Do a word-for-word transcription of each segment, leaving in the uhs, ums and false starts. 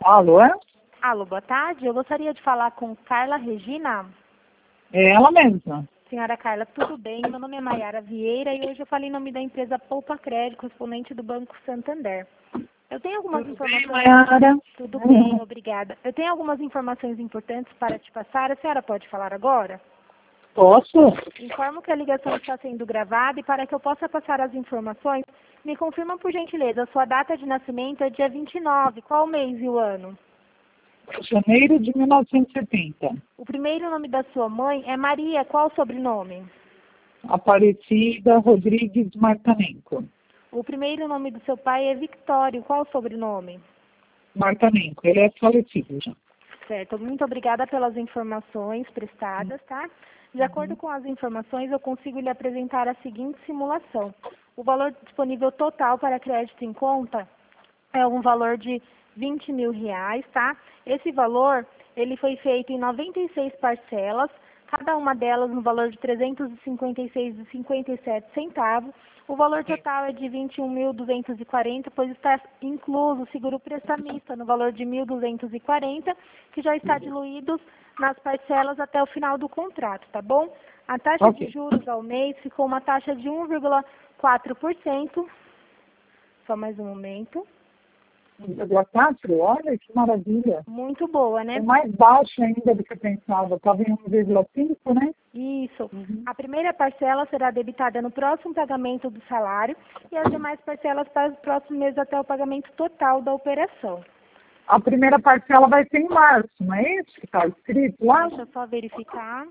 Alô, é? Alô, boa tarde. Eu gostaria de falar com Carla Regina. É ela mesma. Senhora Carla, tudo bem? Meu nome é Maiara Vieira e hoje eu falei em nome da empresa Poupa Crédito, correspondente do Banco Santander. Eu tenho algumas Tudo informações... bem, Maiara? Tudo bem, obrigada. Eu tenho algumas informações importantes para te passar. A senhora pode falar agora? Posso? Informo que a ligação está sendo gravada e para que eu possa passar as informações, me confirma por gentileza, a sua data de nascimento é dia vinte e nove. Qual o mês e o ano? Janeiro de mil novecentos e setenta. O primeiro nome da sua mãe é Maria. Qual o sobrenome? Aparecida Rodrigues Martanenko. O primeiro nome do seu pai é Victório. Qual o sobrenome? Martanenko, ele é falecido já. Certo. Muito obrigada pelas informações prestadas, tá? De acordo com as informações, eu consigo lhe apresentar a seguinte simulação. O valor disponível total para crédito em conta é um valor de vinte mil reais, tá? Esse valor, ele foi feito em noventa e seis parcelas, cada uma delas no valor de trezentos e cinquenta e seis reais e cinquenta e sete centavos. O valor total é de vinte e um mil duzentos e quarenta, pois está incluso o seguro prestamista no valor de mil duzentos e quarenta, que já está diluído nas parcelas até o final do contrato, tá bom? A taxa Ok. de juros ao mês ficou uma taxa de um vírgula quatro por cento. Só mais um momento. um vírgula quatro? Olha que maravilha. Muito boa, né? É mais baixo ainda do que eu pensava. Estava em um vírgula cinco, né? Isso. Uhum. A primeira parcela será debitada no próximo pagamento do salário e as demais parcelas para os próximos meses até o pagamento total da operação. A primeira parcela vai ser em março, não é isso que está escrito lá? Deixa eu só verificar.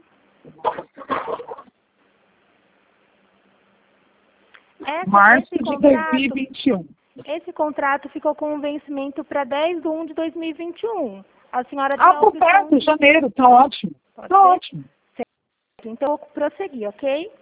Essa, Março esse de dois contrato, mil e vinte e um. esse contrato ficou com um vencimento para dez de um de dois mil e vinte e um. A senhora tem Ah, a por opção... perto, janeiro, está ótimo. Pode Está ser? ótimo. Certo. Então, eu vou prosseguir, ok?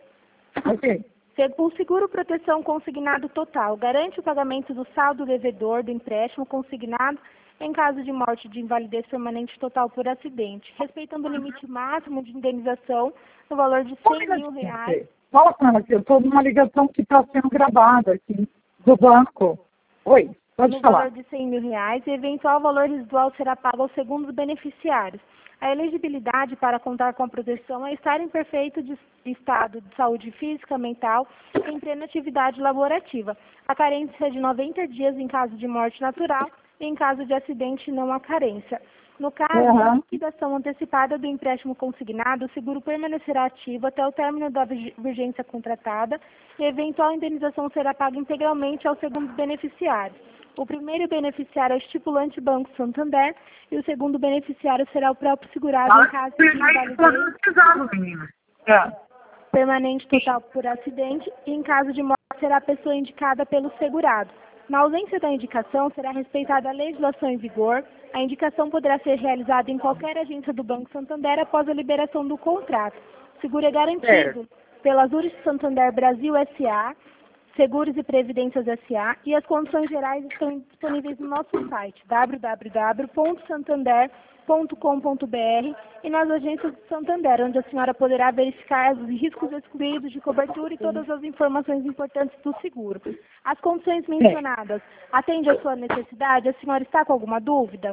Ok. O seguro proteção consignado total garante o pagamento do saldo devedor do empréstimo consignado em caso de morte de invalidez permanente total por acidente, respeitando o limite máximo de indenização no valor de Um cem mil minutinho, reais. Fê. Fala com ela que eu estou numa ligação que está sendo gravada aqui do banco. Oi, pode No falar. valor de cem mil reais, e eventual valor residual será pago aos segundos beneficiários. A elegibilidade para contar com a proteção é estar em perfeito de estado de saúde física, mental e em plena atividade laborativa. A carência é de noventa dias em caso de morte natural e em caso de acidente não há carência. No caso da Uhum. liquidação antecipada do empréstimo consignado, o seguro permanecerá ativo até o término da vig- vigência contratada e a eventual indenização será paga integralmente aos segundos beneficiários. O primeiro beneficiário é o estipulante Banco Santander e o segundo beneficiário será o próprio segurado em caso de invalidez precisava, menina. É. permanente total por acidente e em caso de morte será a pessoa indicada pelo segurado. Na ausência da indicação, será respeitada a legislação em vigor. A indicação poderá ser realizada em qualquer agência do Banco Santander após a liberação do contrato. O seguro é garantido pela Zurich Santander Brasil S A, Seguros e Previdências S A, e as condições gerais estão disponíveis no nosso site w w w ponto santander ponto com ponto b r e nas agências do Santander, onde a senhora poderá verificar os riscos excluídos de cobertura e todas as informações importantes do seguro. As condições mencionadas atendem à sua necessidade? A senhora está com alguma dúvida?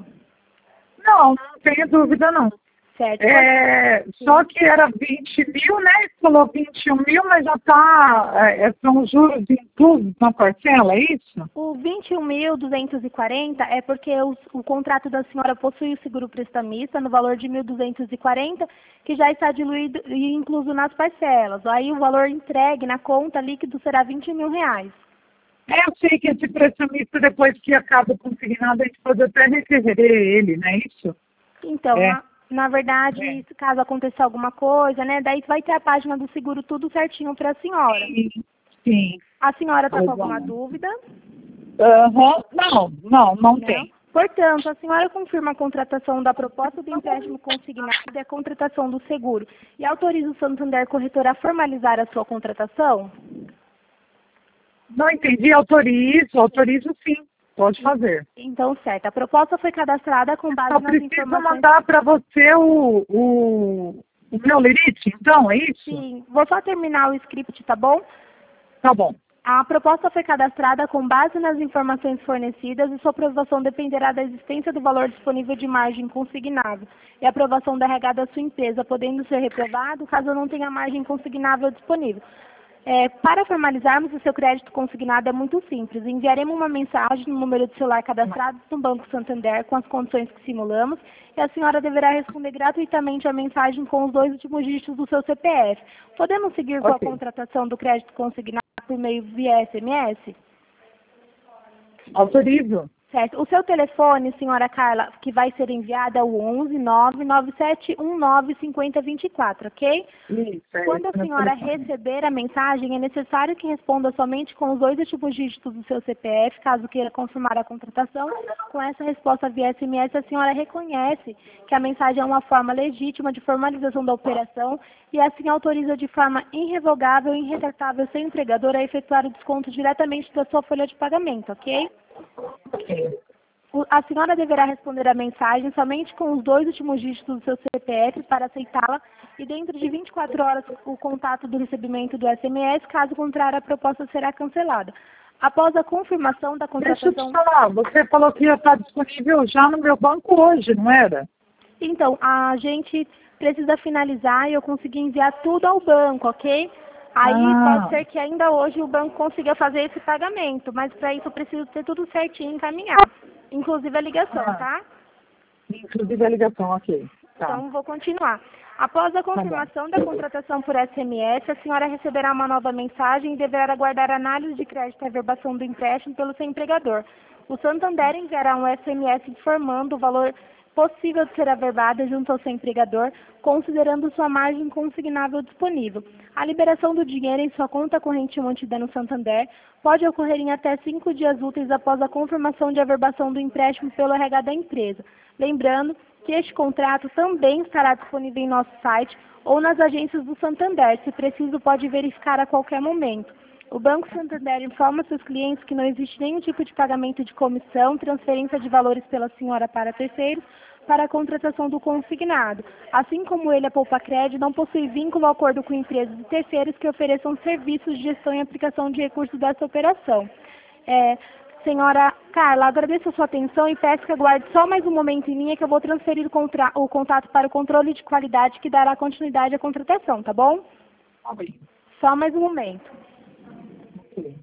Não, não tenho dúvida, não. Certo. É, só que era vinte mil, né? Falou vinte e um mil, mas já está, é, são os juros inclusos na parcela, é isso? O vinte e um mil duzentos e quarenta é porque o, o contrato da senhora possui o seguro prestamista no valor de mil duzentos e quarenta, que já está diluído e incluso nas parcelas. Aí o valor entregue na conta líquido será vinte mil reais. É, eu sei que esse prestamista, depois que acaba o consignado, a gente pode até requerer ele, não é isso? Então, É. na, na verdade, É. se caso acontecer alguma coisa, né, daí vai ter a página do seguro tudo certinho para a senhora. Sim, sim. A senhora está com Pois alguma é. dúvida? Aham. Não, não, não tem. Portanto, a senhora confirma a contratação da proposta do empréstimo consignado e a contratação do seguro e autoriza o Santander Corretora a formalizar a sua contratação? Não entendi, autorizo, autorizo sim, pode fazer. Então, certo. A proposta foi cadastrada com base Eu nas preciso informações... mandar para você o, o, o meu limite, então, é isso? Sim. Vou só terminar o script, tá bom? Tá bom. A proposta foi cadastrada com base nas informações fornecidas e sua aprovação dependerá da existência do valor disponível de margem consignável e a aprovação da R H da sua empresa, podendo ser reprovado caso não tenha margem consignável disponível. É, para formalizarmos o seu crédito consignado é muito simples. Enviaremos uma mensagem no número de celular cadastrado no Banco Santander com as condições que simulamos e a senhora deverá responder gratuitamente a mensagem com os dois últimos dígitos do seu C P F. Podemos seguir com Ok. a contratação do crédito consignado por meio via S M S? Autorizo. Certo. O seu telefone, senhora Carla, que vai ser enviado é o onze nove nove sete um nove cinco zero dois quatro, ok? Isso, é Quando a esse meu senhora telefone. receber a mensagem, é necessário que responda somente com os dois últimos dígitos do seu C P F, caso queira confirmar a contratação. Com essa resposta via S M S, a senhora reconhece que a mensagem é uma forma legítima de formalização da operação e assim autoriza de forma irrevogável e irretratável seu empregador a efetuar o desconto diretamente da sua folha de pagamento, ok? Ok. O- A senhora deverá responder a mensagem somente com os dois últimos dígitos do seu C P F para aceitá-la e dentro de vinte e quatro horas o contato do recebimento do S M S, caso contrário a proposta será cancelada. Após a confirmação da Deixa eu te contratação... falar, você falou que ia estar disponível já no meu banco hoje, não era? Então, a gente precisa finalizar e eu conseguir enviar tudo ao banco, ok? Aí Ah, pode ser que ainda hoje o banco consiga fazer esse pagamento, mas para isso eu preciso ter tudo certinho encaminhado, inclusive a ligação, ah, tá? inclusive a ligação, ok. Tá, Então, vou continuar. Após a tá bom. confirmação da contratação por S M S, a senhora receberá uma nova mensagem e deverá aguardar a análise de crédito e averbação do empréstimo pelo seu empregador. O Santander enviará um S M S informando o valor possível de ser averbado junto ao seu empregador, considerando sua margem consignável disponível. A liberação do dinheiro em sua conta corrente mantida no Santander pode ocorrer em até cinco dias úteis após a confirmação de averbação do empréstimo pelo R H da empresa. Lembrando que este contrato também estará disponível em nosso site ou nas agências do Santander. Se preciso, pode verificar a qualquer momento. O Banco Santander informa seus clientes que não existe nenhum tipo de pagamento de comissão, transferência de valores pela senhora para terceiros, para a contratação do consignado. Assim como ele, a Poupa Crédito, não possui vínculo ou acordo com empresas e terceiros que ofereçam serviços de gestão e aplicação de recursos dessa operação. É, senhora Carla, agradeço a sua atenção e peço que aguarde só mais um momento em linha que eu vou transferir o, contra- o contato para o controle de qualidade que dará continuidade à contratação, tá bom? Tá bem. Só mais um momento. Ok.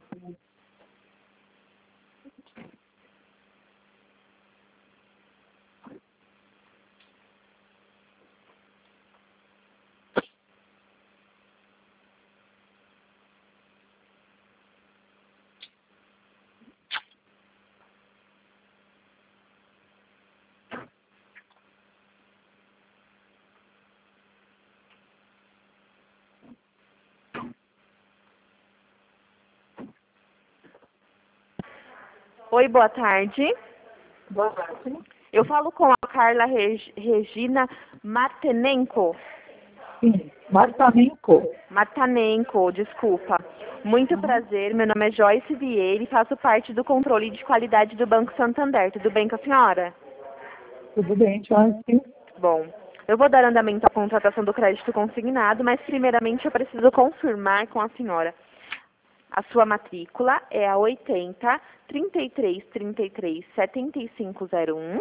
Oi, boa tarde. Boa tarde. Eu falo com a Carla Reg- Regina Martenenko. Sim, Martanenko. Martanenko, desculpa. Muito prazer, meu nome é Joyce Vieira e faço parte do controle de qualidade do Banco Santander. Tudo bem com a senhora? Tudo bem, Joyce? Bom, eu vou dar andamento à contratação do crédito consignado, mas primeiramente eu preciso confirmar com a senhora. A sua matrícula é a oitenta, trinta e três, trinta e três, setenta e cinco zero um.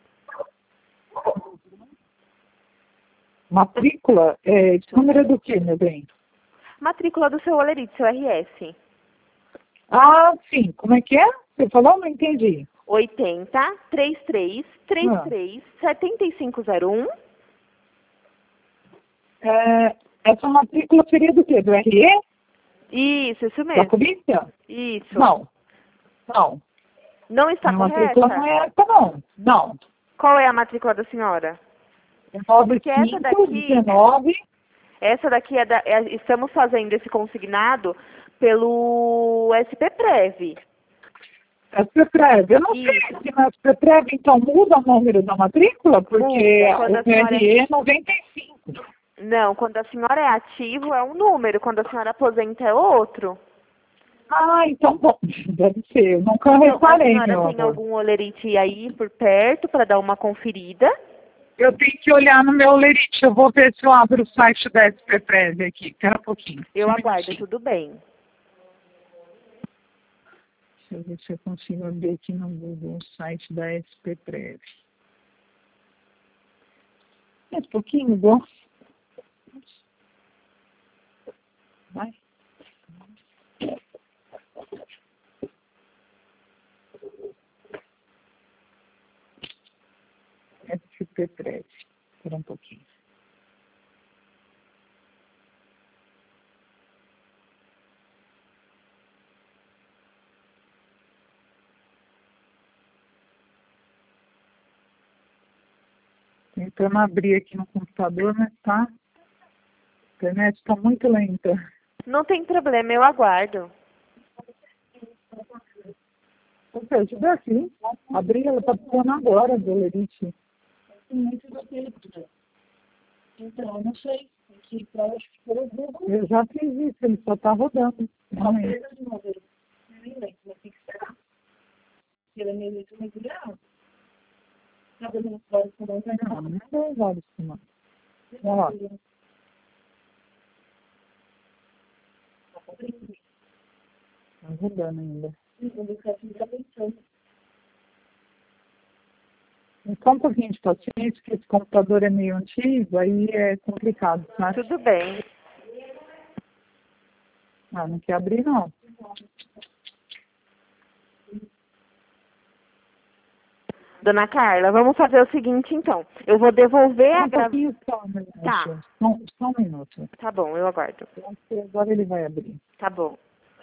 Matrícula? É, número do que, meu bem? Matrícula do seu Olerite, seu R S. Ah, sim. Como é que é? Você falou? Não entendi. oitenta, trinta e três, trinta e três, setenta e cinco zero um. É, essa matrícula seria do quê? Do R E? Isso, isso Da mesmo. polícia? Isso. Não. Não. Não está Minha matrícula não correta? é essa, não. Não. Qual é a matrícula da senhora? É nove Porque essa cinco daqui- dezenove. Essa daqui é da, é- estamos fazendo esse consignado pelo S P Prev. S P Prev. Eu não sei Isso. se na S P Prev, então, muda o número da matrícula, porque Muda, quando a o senhora R E é noventa e cinco. Não, quando a senhora é ativo é um número, quando a senhora aposenta é outro. Ah, então, bom, deve ser. Eu nunca Então, a reparei, senhora meu tem amor. algum olerite aí por perto para dar uma conferida? Eu tenho que olhar no meu lerite. Eu vou ver se eu abro o site da S P Prev aqui. Espera um pouquinho. Eu Só um aguardo, minutinho. tudo bem. Deixa eu ver se eu consigo abrir aqui no Google o site da S P Prev. É um pouquinho bom. Vai. S P Prev. Espera um pouquinho. Tentando abrir aqui no computador, mas tá. A internet está muito lenta. Não tem problema, eu aguardo. Você ajuda aqui. Abrir, ela está pulando agora, Dolerite. Então, eu não sei. Que para acho que foi o Eu já fiz isso, ele só está rodando. Não, de novo. Eu nem lembro, mas tem que esperar. Ele é meio muito mergulhado. Tá fazendo vários comandos, Não, não tem vários comandos. Vamos lá. Está rodando ainda. Então, um pouquinho de paciência, porque esse computador é meio antigo, aí é complicado, tá? Tudo bem. Ah, não quer abrir, não. Dona Carla, vamos fazer o seguinte, então. Eu vou devolver a Um gravação. pouquinho só, um minuto. Tá. Só, só um minuto. Tá bom, eu aguardo. Eu acho que agora ele vai abrir. Tá bom.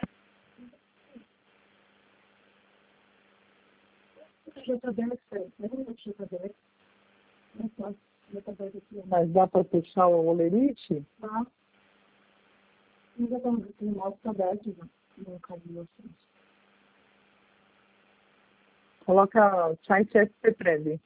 já está dando certo. Não é que já está dando. Não posso. Já está dando aqui. Mas dá para fechar o olerite? Tá. Já está no modo aberto, já. Não caiu assim. Coloca o site S P Prev.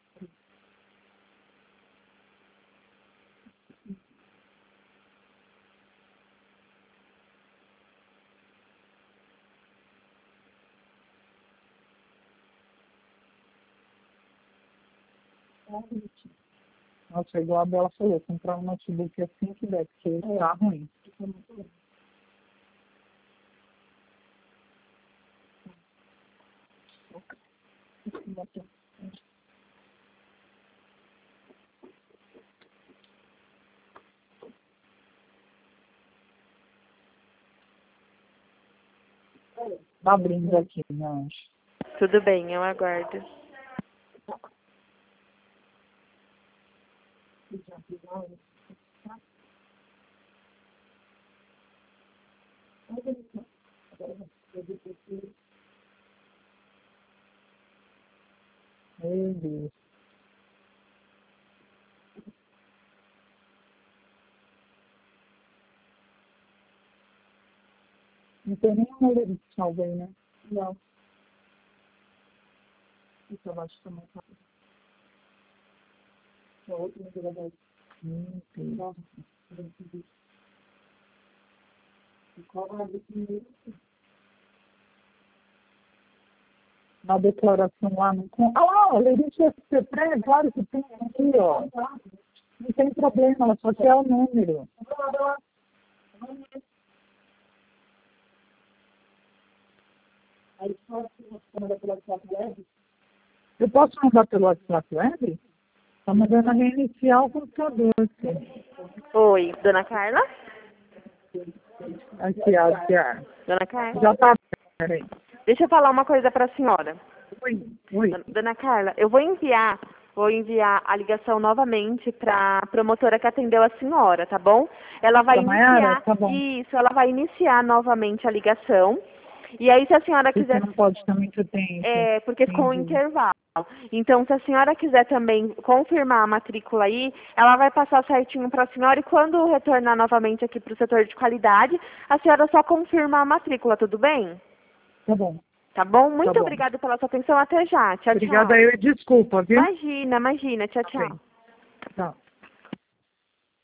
Nossa, igual a Bela falou, comprar um notebook assim que der, porque é. Tá ruim. Tá abrindo aqui, não acho. Tudo bem, eu aguardo. Meu Deus. Não tem nenhum olerite salvo aí, né? Não. Isso eu acho também. É outro regulador. Meu Deus. Qual vai abrir primeiro? Na declaração lá no... Ah lá, olerite S P Prev, claro que tem aqui, ó. Não tem problema, ela só quer o número. Aí só se você mandar pelo WhatsApp web? Eu posso mandar pelo WhatsApp web? Tá mandando a reiniciar o computador. Assim. Oi, Dona Carla? Aqui, aqui, aqui. Dona Carla? Já tá. Peraí. Deixa eu falar uma coisa para a senhora. Oi, oi. Dona Carla, eu vou enviar, vou enviar a ligação novamente para a promotora que atendeu a senhora, tá bom? Ela vai Pra Maiara? iniciar, Tá bom. isso, ela vai iniciar novamente a ligação. E aí, se a senhora Você quiser... não pode também ter tempo. É, porque ficou um Entendi. intervalo. Então, se a senhora quiser também confirmar a matrícula aí, ela vai passar certinho para a senhora e quando retornar novamente aqui para o setor de qualidade, a senhora só confirma a matrícula, tudo bem? Tá bom. Tá bom? Muito Tá bom. obrigada pela sua atenção. Até já. Tchau, Obrigada tchau. aí, desculpa, viu? Imagina, imagina. Tchau, tchau. Ok. Tchau.